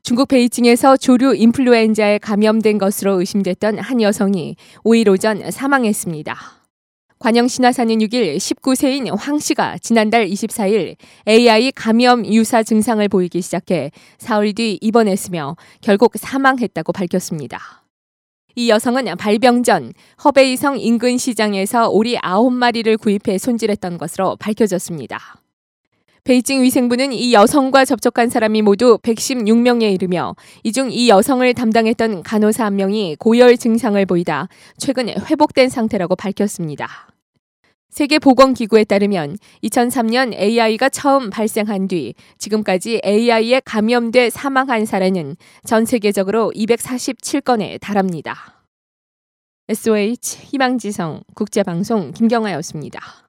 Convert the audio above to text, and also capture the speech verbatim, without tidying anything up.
중국 베이징에서 조류 인플루엔자에 감염된 것으로 의심됐던 한 여성이 오 일 오전 사망했습니다. 관영 신화 사는 육 일 십구 세인 황 씨가 지난달 이십사 일 에이아이 감염 유사 증상을 보이기 시작해 사흘 뒤 입원했으며 결국 사망했다고 밝혔습니다. 이 여성은 발병 전 허베이성 인근 시장에서 오리 아홉 마리를 구입해 손질했던 것으로 밝혀졌습니다. 베이징 위생부는 이 여성과 접촉한 사람이 모두 백십육 명에 이르며 이 중 이 여성을 담당했던 간호사 한 명이 고열 증상을 보이다 최근 회복된 상태라고 밝혔습니다. 세계보건기구에 따르면 이천삼 년 에이아이가 처음 발생한 뒤 지금까지 에이아이에 감염돼 사망한 사례는 전 세계적으로 이백사십칠 건에 달합니다. 에스오에이치 희망지성 국제방송 김경아였습니다.